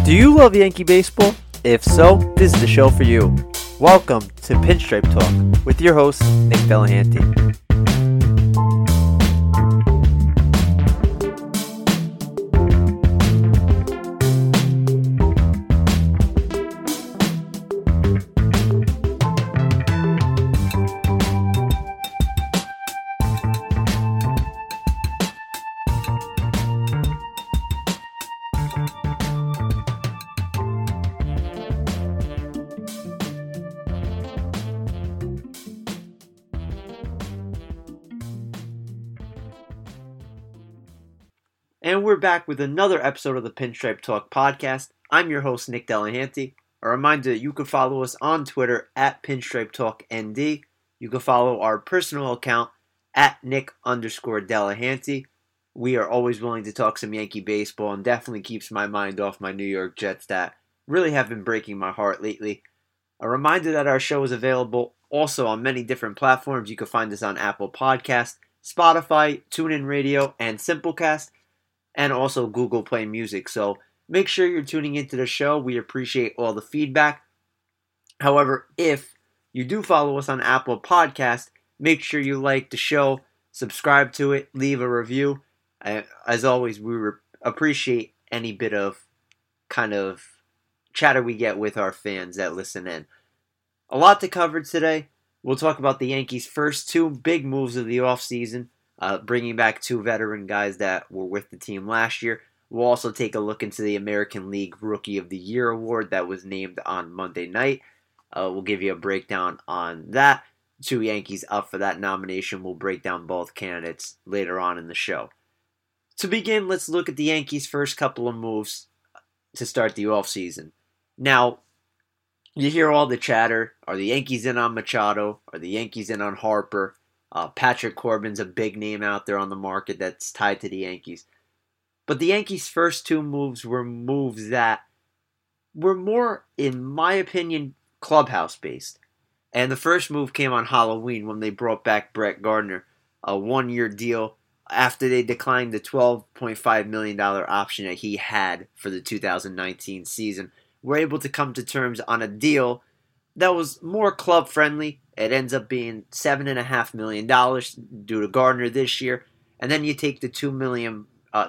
Do you love Yankee baseball? If so, this is the show for you. Welcome to Pinstripe Talk with your host, Nick Delahanty. And we're back with another episode of the Pinstripe Talk podcast. I'm your host, Nick Delahanty. A reminder that you can follow us on Twitter at Pinstripe Talk ND. You can follow our personal account at Nick_Delahanty. We are always willing to talk some Yankee baseball and definitely keeps my mind off my New York Jets that really have been breaking my heart lately. A reminder that our show is available also on many different platforms. You can find us on Apple Podcasts, Spotify, TuneIn Radio, and Simplecast, and also Google Play Music. So make sure you're tuning into the show. We appreciate all the feedback. However, if you do follow us on Apple Podcast, make sure you like the show, subscribe to it, leave a review. As always, we appreciate any bit of kind of chatter we get with our fans that listen in. A lot to cover today. We'll talk about the Yankees' first two big moves of the offseason. Bringing back two veteran guys that were with the team last year. We'll also take a look into the American League Rookie of the Year award that was named on Monday night. We'll give you a breakdown on that. Two Yankees up for that nomination. We'll break down both candidates later on in the show. To begin, let's look at the Yankees' first couple of moves to start the offseason. Now, you hear all the chatter. Are the Yankees in on Machado? Are the Yankees in on Harper? Patrick Corbin's a big name out there on the market that's tied to the Yankees. But the Yankees' first two moves were moves that were more, in my opinion, clubhouse-based. And the first move came on Halloween when they brought back Brett Gardner, a one-year deal after they declined the $12.5 million option that he had for the 2019 season. We're able to come to terms on a deal that was more club-friendly. It ends up being $7.5 million due to Gardner this year. And then you take the $2 million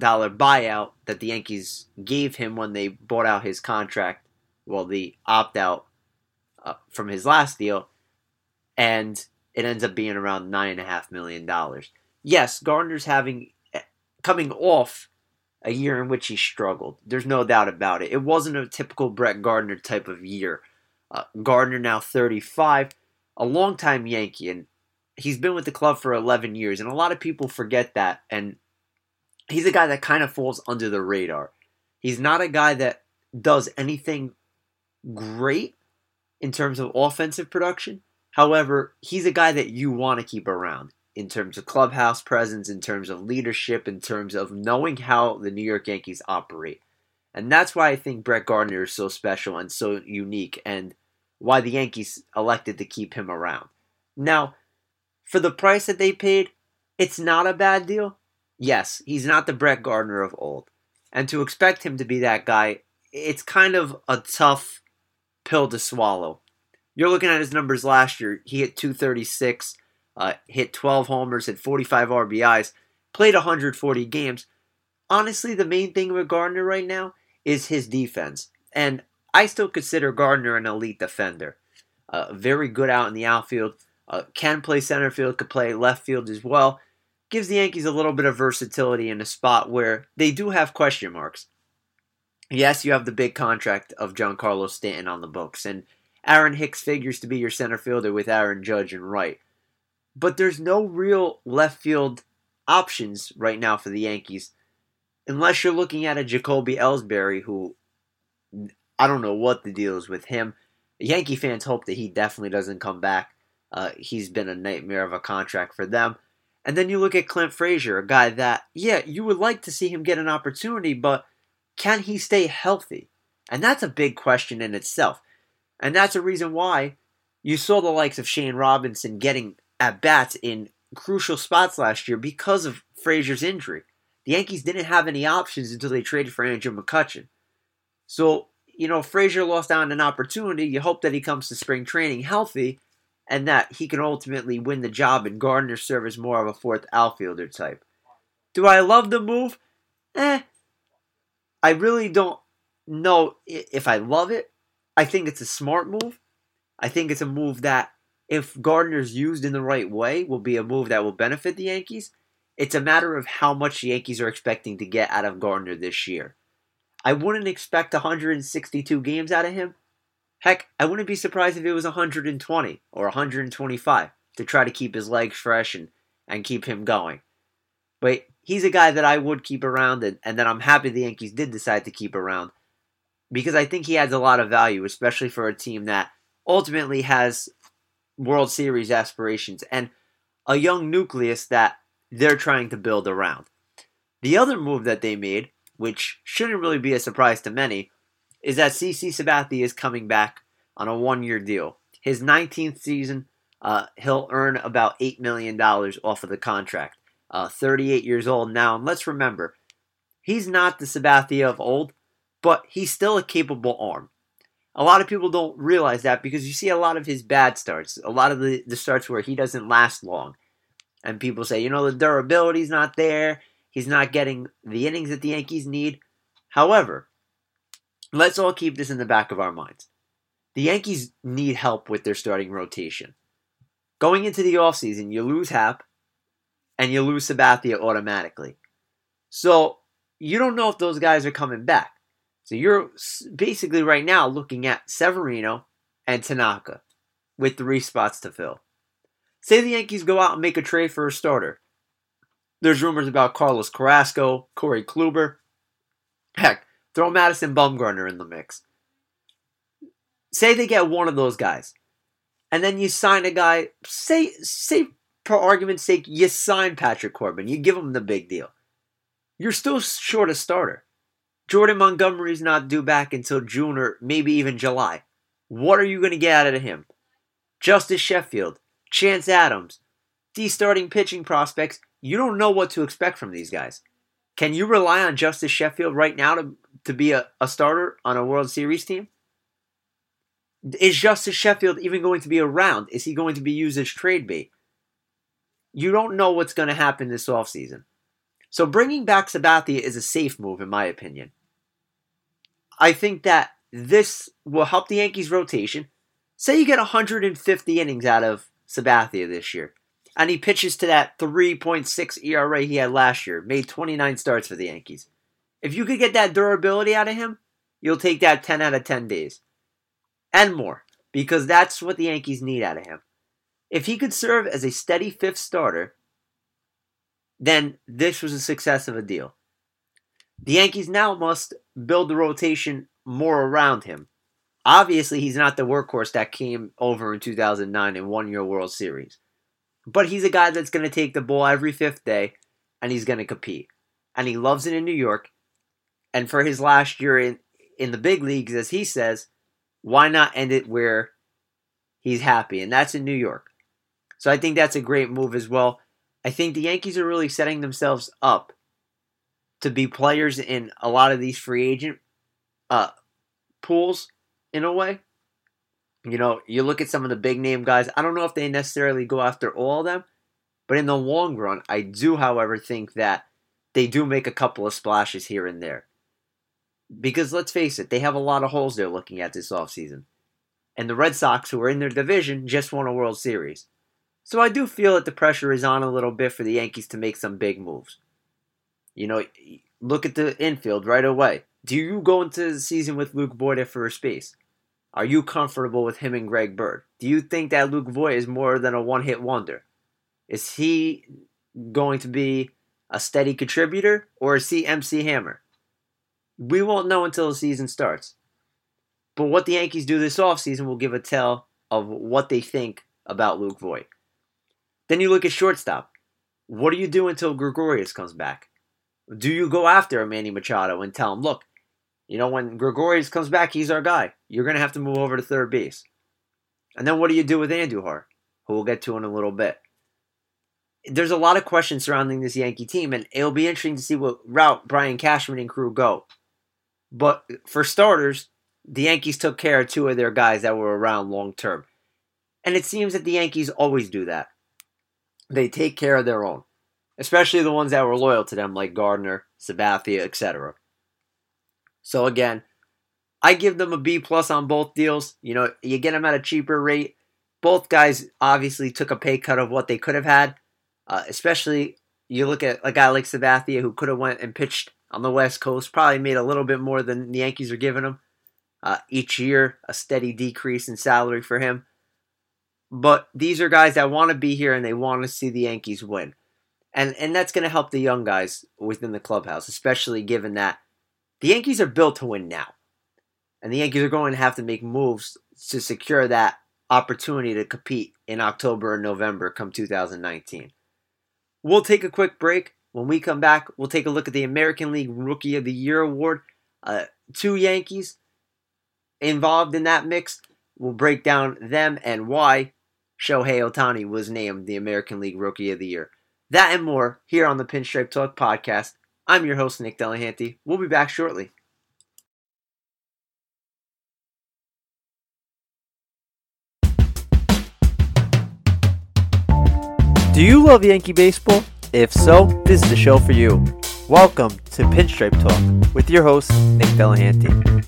buyout that the Yankees gave him when they bought out his contract, well, the opt-out from his last deal, and it ends up being around $9.5 million. Yes, Gardner's coming off a year in which he struggled. There's no doubt about it. It wasn't a typical Brett Gardner type of year. Gardner now 35, a longtime Yankee, and he's been with the club for 11 years, and a lot of people forget that, and he's a guy that kind of falls under the radar. He's not a guy that does anything great in terms of offensive production. However, he's a guy that you want to keep around in terms of clubhouse presence, in terms of leadership, in terms of knowing how the New York Yankees operate. And that's why I think Brett Gardner is so special and so unique, and why the Yankees elected to keep him around. Now, for the price that they paid, it's not a bad deal. Yes, he's not the Brett Gardner of old. And to expect him to be that guy, it's kind of a tough pill to swallow. You're looking at his numbers last year. He hit .236, hit 12 homers, hit 45 RBIs, played 140 games. Honestly, the main thing with Gardner right now is his defense. And I still consider Gardner an elite defender. Very good out in the outfield. Can play center field, could play left field as well. Gives the Yankees a little bit of versatility in a spot where they do have question marks. Yes, you have the big contract of Giancarlo Stanton on the books, and Aaron Hicks figures to be your center fielder with Aaron Judge and right. But there's no real left field options right now for the Yankees, unless you're looking at a Jacoby Ellsbury, who I don't know what the deal is with him. Yankee fans hope that he definitely doesn't come back. He's been a nightmare of a contract for them. And then you look at Clint Frazier, a guy that, yeah, you would like to see him get an opportunity, but can he stay healthy? And that's a big question in itself. And that's a reason why you saw the likes of Shane Robinson getting at-bats in crucial spots last year because of Frazier's injury. The Yankees didn't have any options until they traded for Andrew McCutchen. So, Frazier lost out on an opportunity. You hope that he comes to spring training healthy and that he can ultimately win the job and Gardner serve as more of a fourth outfielder type. Do I love the move? I really don't know if I love it. I think it's a smart move. I think it's a move that, if Gardner's used in the right way, will be a move that will benefit the Yankees. It's a matter of how much the Yankees are expecting to get out of Gardner this year. I wouldn't expect 162 games out of him. Heck, I wouldn't be surprised if it was 120 or 125 to try to keep his legs fresh and keep him going. But he's a guy that I would keep around and that I'm happy the Yankees did decide to keep around, because I think he adds a lot of value, especially for a team that ultimately has World Series aspirations and a young nucleus that they're trying to build around. The other move that they made, which shouldn't really be a surprise to many, is that CC Sabathia is coming back on a one-year deal. His 19th season, he'll earn about $8 million off of the contract. 38 years old now, and let's remember, he's not the Sabathia of old, but he's still a capable arm. A lot of people don't realize that because you see a lot of his bad starts, a lot of the starts where he doesn't last long. And people say, the durability's not there, he's not getting the innings that the Yankees need. However, let's all keep this in the back of our minds. The Yankees need help with their starting rotation. Going into the offseason, you lose Happ, and you lose Sabathia automatically. So you don't know if those guys are coming back. So you're basically right now looking at Severino and Tanaka with 3 spots to fill. Say the Yankees go out and make a trade for a starter. There's rumors about Carlos Carrasco, Corey Kluber. Heck, throw Madison Bumgarner in the mix. Say they get one of those guys. And then you sign a guy, say for argument's sake, you sign Patrick Corbin. You give him the big deal. You're still short a starter. Jordan Montgomery's not due back until June or maybe even July. What are you going to get out of him? Justice Sheffield, Chance Adams, these starting pitching prospects, you don't know what to expect from these guys. Can you rely on Justice Sheffield right now to be a starter on a World Series team? Is Justice Sheffield even going to be around? Is he going to be used as trade bait? You don't know what's going to happen this offseason. So bringing back Sabathia is a safe move, in my opinion. I think that this will help the Yankees' rotation. Say you get 150 innings out of Sabathia this year, and he pitches to that 3.6 ERA he had last year, made 29 starts for the Yankees. If you could get that durability out of him, you'll take that 10 out of 10 days. And more, because that's what the Yankees need out of him. If he could serve as a steady 5th starter, then this was a success of a deal. The Yankees now must build the rotation more around him. Obviously, he's not the workhorse that came over in 2009 and won your World Series. But he's a guy that's going to take the ball every 5th day, and he's going to compete. And he loves it in New York. And for his last year in the big leagues, as he says, why not end it where he's happy? And that's in New York. So I think that's a great move as well. I think the Yankees are really setting themselves up to be players in a lot of these free agent pools, in a way. You look at some of the big name guys. I don't know if they necessarily go after all of them, but in the long run, I do, however, think that they do make a couple of splashes here and there. Because let's face it, they have a lot of holes they're looking at this offseason. And the Red Sox, who are in their division, just won a World Series. So I do feel that the pressure is on a little bit for the Yankees to make some big moves. Look at the infield right away. Do you go into the season with Luke Voit at first base? Are you comfortable with him and Greg Bird? Do you think that Luke Voit is more than a one-hit wonder? Is he going to be a steady contributor, or is he MC Hammer? We won't know until the season starts. But what the Yankees do this offseason will give a tell of what they think about Luke Voit. Then you look at shortstop. What do you do until Gregorius comes back? Do you go after Manny Machado and tell him, look, when Gregorius comes back, he's our guy. You're going to have to move over to third base. And then what do you do with Andujar, who we'll get to in a little bit? There's a lot of questions surrounding this Yankee team, and it'll be interesting to see what route Brian Cashman and crew go. But for starters, the Yankees took care of two of their guys that were around long term. And it seems that the Yankees always do that. They take care of their own, especially the ones that were loyal to them, like Gardner, Sabathia, etc. So again, I give them a B plus on both deals. You get them at a cheaper rate. Both guys obviously took a pay cut of what they could have had. Especially, you look at a guy like Sabathia who could have went and pitched on the West Coast, probably made a little bit more than the Yankees are giving him. Each year, a steady decrease in salary for him. But these are guys that want to be here and they want to see the Yankees win. And that's going to help the young guys within the clubhouse, especially given that the Yankees are built to win now. And the Yankees are going to have to make moves to secure that opportunity to compete in October and November come 2019. We'll take a quick break. When we come back, we'll take a look at the American League Rookie of the Year award. Two Yankees involved in that mix. We'll break down them and why Shohei Ohtani was named the American League Rookie of the Year. That and more here on the Pinstripe Talk podcast. I'm your host, Nick Delahanty. We'll be back shortly. Do you love Yankee baseball? If so, this is the show for you. Welcome to Pinstripe Talk with your host, Nick Delahanty.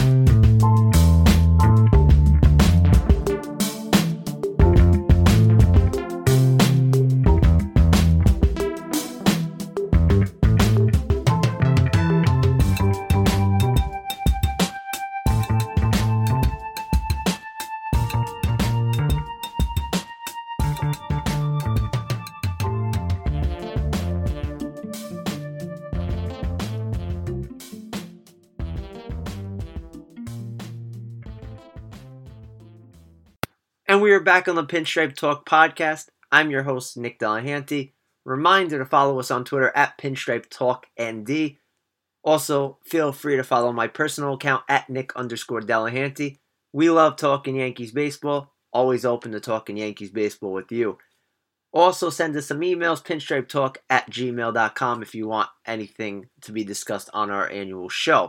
And we are back on the Pinstripe Talk podcast. I'm your host, Nick Delahanty. Reminder to follow us on Twitter at Pinstripe Talk ND. Also, feel free to follow my personal account at Nick_Delahanty. We love talking Yankees baseball. Always open to talking Yankees baseball with you. Also, send us some emails, pinstripetalk@gmail.com if you want anything to be discussed on our annual show.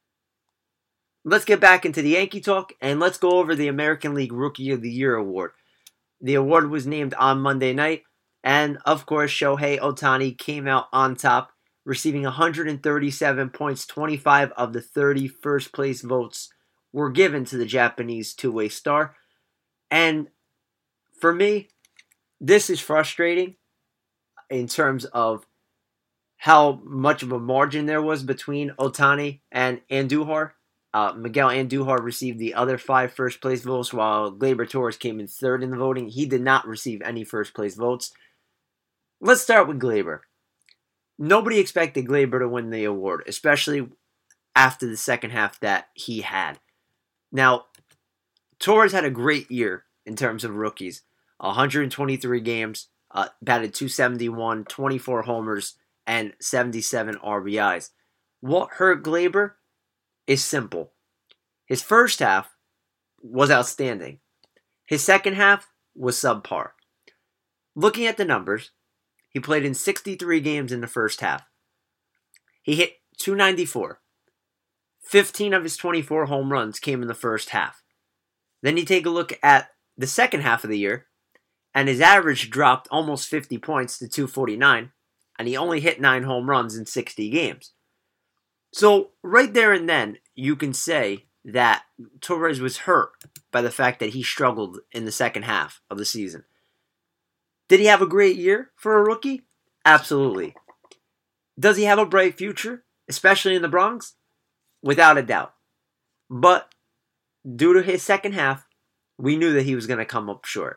Let's get back into the Yankee talk, and let's go over the American League Rookie of the Year award. The award was named on Monday night, and of course, Shohei Ohtani came out on top, receiving 137 points. 25 of the 30 first-place votes were given to the Japanese two-way star. And for me, this is frustrating in terms of how much of a margin there was between Ohtani and Andujar. Miguel Andujar received the other 5 first-place votes, while Gleyber Torres came in third in the voting. He did not receive any first-place votes. Let's start with Gleyber. Nobody expected Gleyber to win the award, especially after the second half that he had. Now, Torres had a great year in terms of rookies. 123 games, batted .271, 24 homers, and 77 RBIs. What hurt Gleyber is simple. His first half was outstanding. His second half was subpar. Looking at the numbers, he played in 63 games in the first half. He hit .294. 15 of his 24 home runs came in the first half. Then you take a look at the second half of the year, and his average dropped almost 50 points to .249, and he only hit 9 home runs in 60 games. So, right there and then, you can say that Torres was hurt by the fact that he struggled in the second half of the season. Did he have a great year for a rookie? Absolutely. Does he have a bright future, especially in the Bronx? Without a doubt. But, due to his second half, we knew that he was going to come up short.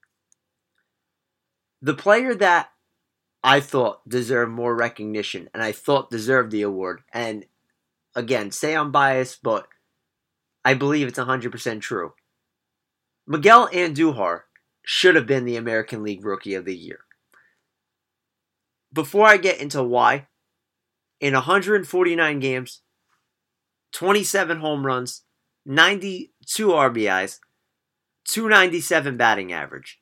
The player that I thought deserved more recognition, and I thought deserved the award. And again, say I'm biased, but I believe it's 100% true. Miguel Andujar should have been the American League Rookie of the Year. Before I get into why, in 149 games, 27 home runs, 92 RBIs, .297 batting average.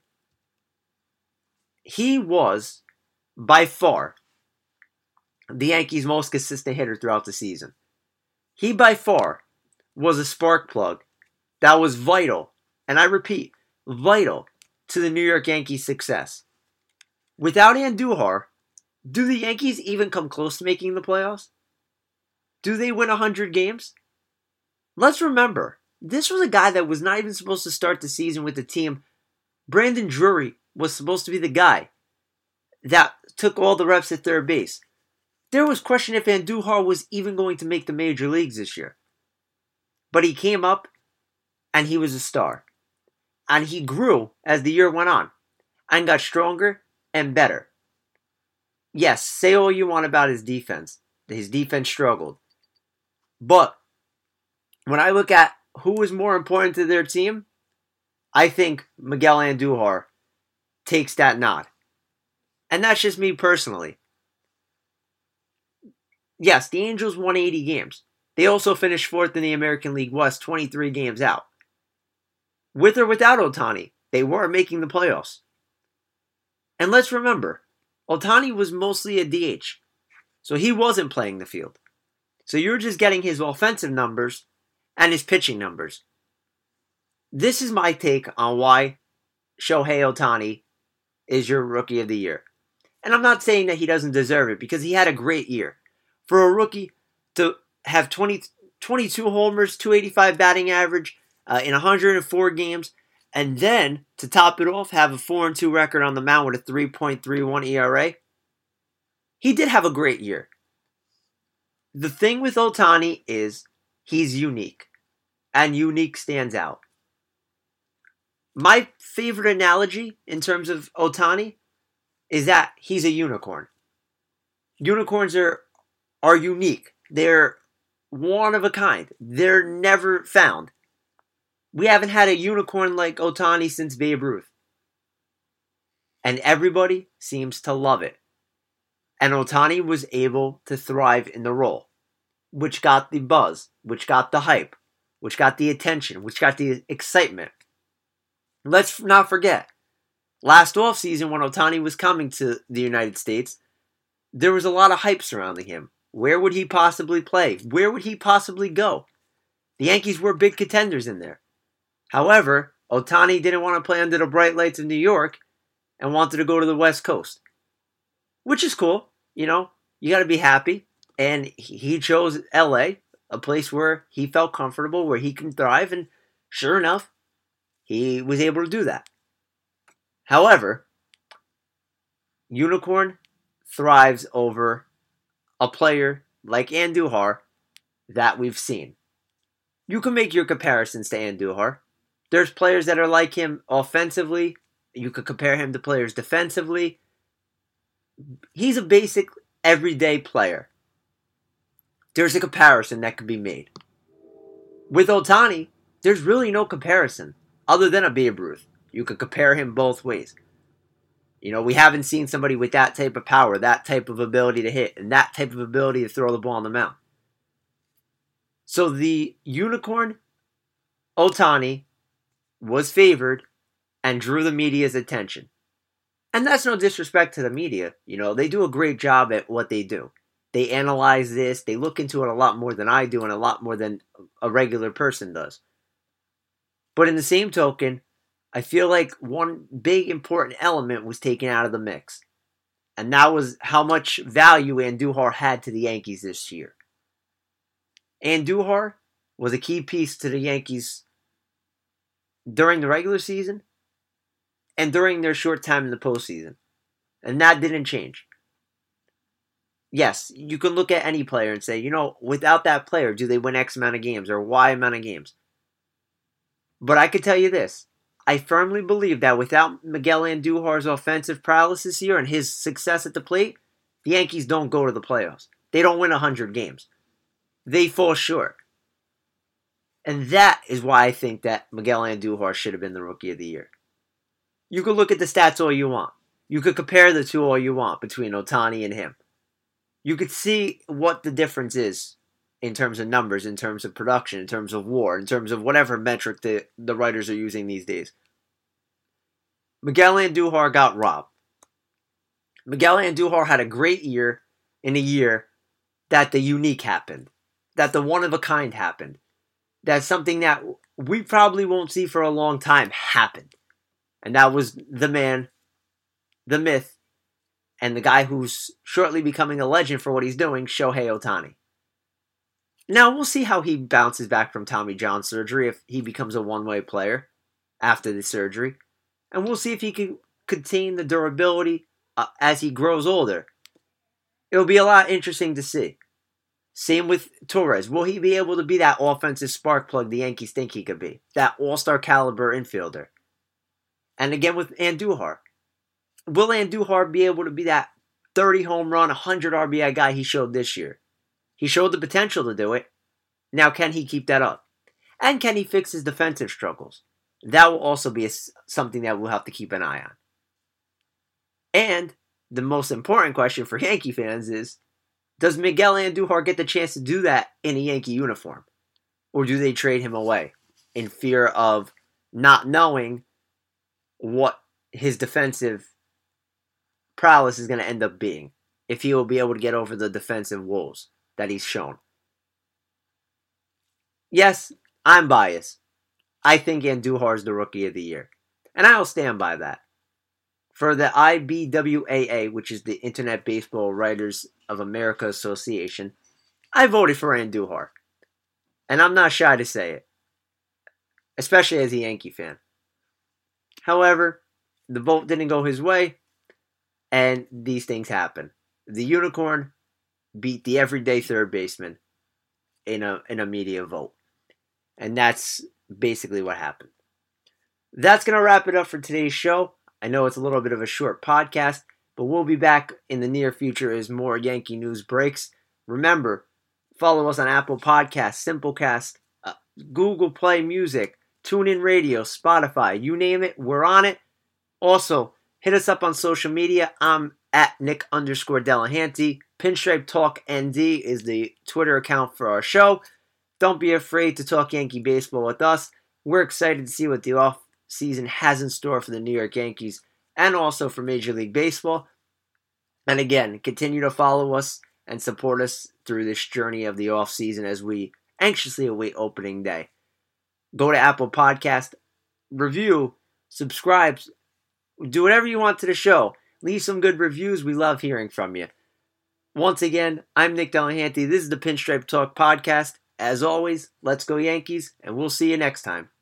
He was by far the Yankees' most consistent hitter throughout the season. He by far was a spark plug that was vital, and I repeat, vital to the New York Yankees' success. Without Andujar, do the Yankees even come close to making the playoffs? Do they win 100 games? Let's remember, this was a guy that was not even supposed to start the season with the team. Brandon Drury was supposed to be the guy that took all the reps at third base. There was question if Andujar was even going to make the major leagues this year. But he came up, and he was a star. And he grew as the year went on, and got stronger and better. Yes, say all you want about his defense. His defense struggled. But when I look at who was more important to their team, I think Miguel Andujar takes that nod. And that's just me personally. Yes, the Angels won 80 games. They also finished 4th in the American League West, 23 games out. With or without Ohtani, they were making the playoffs. And let's remember, Ohtani was mostly a DH, so he wasn't playing the field. So you're just getting his offensive numbers and his pitching numbers. This is my take on why Shohei Ohtani is your Rookie of the Year. And I'm not saying that he doesn't deserve it, because he had a great year. For a rookie to have 22 homers, 285 batting average in 104 games, and then to top it off, have a 4-2 record on the mound with a 3.31 ERA. He did have a great year. The thing with Ohtani is he's unique, and unique stands out. My favorite analogy in terms of Ohtani is that he's a unicorn. Unicorns are unique. They're one of a kind. They're never found. We haven't had a unicorn like Ohtani since Babe Ruth. And everybody seems to love it. And Ohtani was able to thrive in the role, which got the buzz, which got the hype, which got the attention, which got the excitement. Let's not forget, last offseason when Ohtani was coming to the United States, there was a lot of hype surrounding him. Where would he possibly play? Where would he possibly go? The Yankees were big contenders in there. However, Ohtani didn't want to play under the bright lights of New York and wanted to go to the West Coast. Which is cool, you got to be happy. And he chose LA, a place where he felt comfortable, where he can thrive, and sure enough, he was able to do that. However, Unicorn thrives over a player like Andujar that we've seen. You can make your comparisons to Andujar. There's players that are like him offensively. You could compare him to players defensively. He's a basic everyday player. There's a comparison that could be made. With Ohtani, there's really no comparison other than a Babe Ruth. You could compare him both ways. We haven't seen somebody with that type of power, that type of ability to hit, and that type of ability to throw the ball on the mound. So the unicorn, Ohtani, was favored and drew the media's attention. And that's no disrespect to the media. They do a great job at what they do. They analyze this. They look into it a lot more than I do and a lot more than a regular person does. But in the same token, I feel like one big important element was taken out of the mix. And that was how much value Andujar had to the Yankees this year. Andujar was a key piece to the Yankees during the regular season and during their short time in the postseason. And that didn't change. Yes, you can look at any player and say, without that player, do they win X amount of games or Y amount of games? But I could tell you this. I firmly believe that without Miguel Andujar's offensive prowess this year and his success at the plate, the Yankees don't go to the playoffs. They don't win 100 games. They fall short. And that is why I think that Miguel Andujar should have been the Rookie of the Year. You could look at the stats all you want. You could compare the two all you want between Ohtani and him. You could see what the difference is in terms of numbers, in terms of production, in terms of WAR, in terms of whatever metric the writers are using these days. Miguel Andujar got robbed. Miguel Andujar had a great year in a year that the unique happened. that the one-of-a-kind happened. That something that we probably won't see for a long time happened. And that was the man, the myth, and the guy who's shortly becoming a legend for what he's doing, Shohei Ohtani. Now, we'll see how he bounces back from Tommy John surgery, if he becomes a one-way player after the surgery. And we'll see if he can contain the durability as he grows older. It'll be a lot interesting to see. Same with Torres. Will he be able to be that offensive spark plug the Yankees think he could be? That all-star caliber infielder. And again with Andujar. Will Andujar be able to be that 30 home run, 100 RBI guy he showed this year? He showed the potential to do it. Now can he keep that up? And can he fix his defensive struggles? That will also be something that we'll have to keep an eye on. And the most important question for Yankee fans is, does Miguel Andujar get the chance to do that in a Yankee uniform? Or do they trade him away in fear of not knowing what his defensive prowess is going to end up being? If he will be able to get over the defensive woes that he's shown. Yes, I'm biased. I think Andujar is the Rookie of the Year. And I'll stand by that. For the IBWAA, which is the Internet Baseball Writers of America Association, I voted for Andujar. And I'm not shy to say it. Especially as a Yankee fan. However, the vote didn't go his way. And these things happen. The Unicorn beat the everyday third baseman in a media vote. And that's basically what happened. That's going to wrap it up for today's show. I know it's a little bit of a short podcast, but we'll be back in the near future as more Yankee news breaks. Remember, follow us on Apple Podcasts, Simplecast, Google Play Music, TuneIn Radio, Spotify, you name it, we're on it. Also, hit us up on social media. I'm at Nick_Delahanty. Pinstripe Talk ND is the Twitter account for our show. Don't be afraid to talk Yankee baseball with us. We're excited to see what the off-season has in store for the New York Yankees and also for Major League Baseball. And again, continue to follow us and support us through this journey of the off-season as we anxiously await opening day. Go to Apple Podcast, review, subscribe, do whatever you want to the show. Leave some good reviews. We love hearing from you. Once again, I'm Nick Delahanty. This is the Pinstripe Talk Podcast. As always, let's go Yankees, and we'll see you next time.